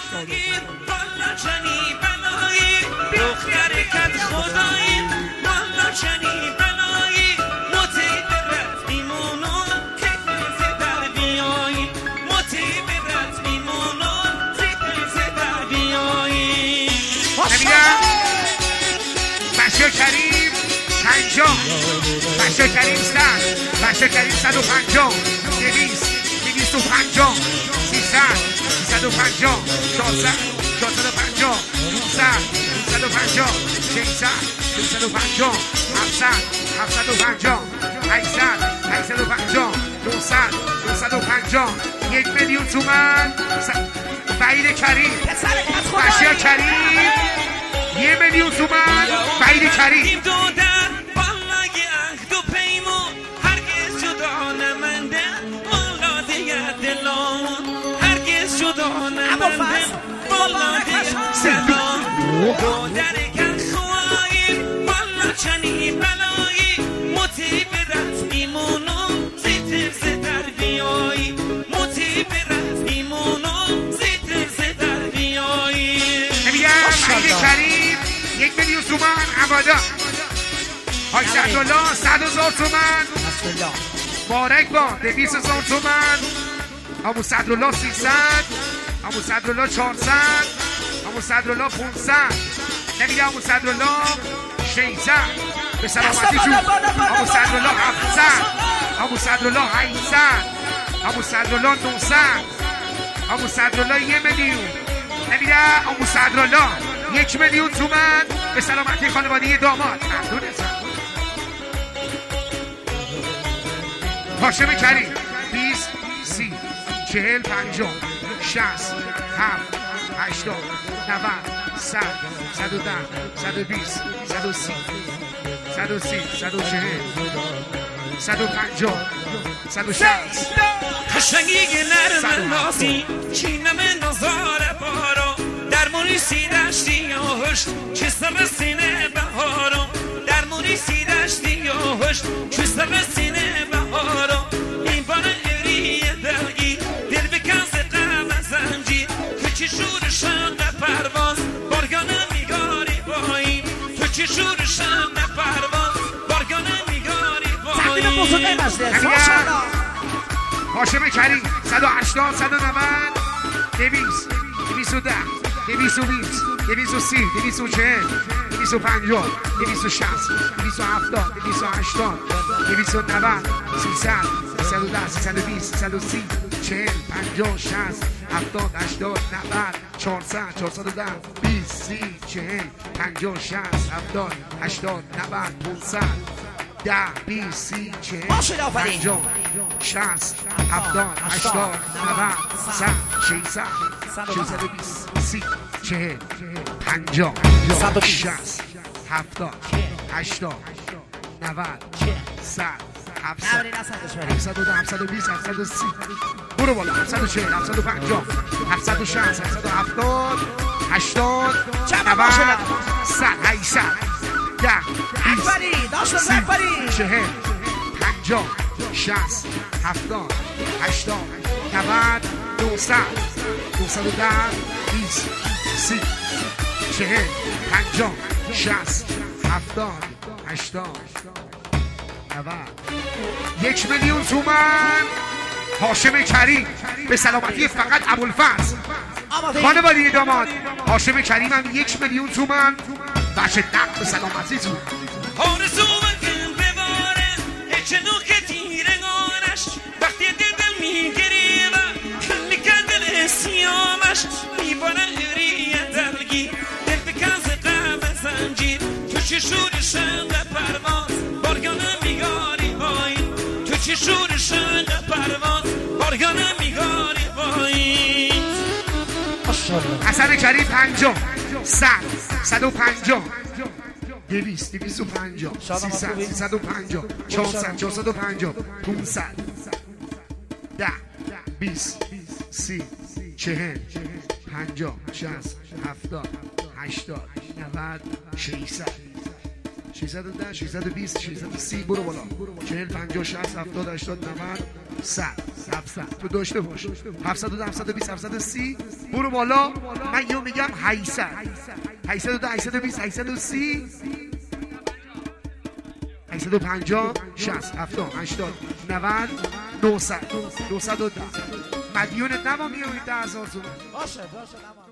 والا چنی بلایی دختر کت خدایی والا چنی بلایی موتی برد میمونو تیتر در بیایی موتی برد میمونو تیتر در بیایی بچه کریم 50 بچه کریم 100 بچه کریم 150 200 250 300 350 400 450 500 550 600 650 700 750 800 850 900 950 1 میلیون تومان بعید کریم بچه کریم 1 میلیون تومان بعید کریم چنی بلایی موتی برد میمونو زیتر زدر بیایی موتی برد میمونو زیتر زدر بیایی نمیگم عید کریم 1 میلیون تومان عبادا حاج سعدالله 100,000 تومان بارک با 200,000 تومان ابو سعدالله 300 ابو سعدالله 400 ابو سعدالله 500 نمیگم ابو سعدالله 600 به سلامتی جون ابو سعدالله 700 ابو سعدالله 800 ابو سعدالله 900 ابو سعدالله 1 میلیون نمیگم ابو سعدالله 1 میلیون تومان به سلامتی خانواده داماد هاشم کریم 20 30 40 50 60 7 80 90 100 110 120 130 130 140 150 160 قشنگی نرم نازی چینم نظاره بارو در موریسی دشتی هشت چه سر سینه بهارو در موریسی دشتی هشت چه سر سینه بهارو این بار اری دلگی دل بکن زدم زنجیر تو چه شورشم به پرواز بارگانه میگاری باییم تو چه شورشم به پرواز بارگانه میگاری باییم هاشم کریم 180 190 200 210 220 230 240 250 260 270 280 290 300 310 320 330 40 50 60 70 80 90 400 410 20 30 40 50 60 70 80 90 500 10 20 30 40 50 60 70 80 90 100 600 620 30 40 50 160 70 80 90 100 700 720 730 برو بالا 740 750 760 770 80 90 100 800 10 20 40 50 60 70 80 90 900 910 20 30 40 50 60 70 80 90 1 میلیون تومان هاشم کریم به سلامتی فقط ابوالفضل خانواده داماد هاشم کریم هم 1 میلیون تومان بچه دق به سلامتی تو آرزو بکن بباره چنو که تیرگانش وقتی دل میگیری و کلی کندل سیامش میباره هری دلگی دل بکن زقم زنجیر تو چه شورشن پرواز بارگانه میگاری بایی تو چه شورشن پرواز بارگانه میگاری بایی حسن کریم 50 100 150 200 250 300 350 400 450 500 10 20 30 40 50 60 70 80 90 600 610 620 630 برو بالا 40 50 60 70 80 90 100 700 تو داشته باش 700 720 730 برو بالا من یه میگم 800 802 820 830 850 60 70 80 90 900 910 مدیونت نما میاری 10,000 تومان باشه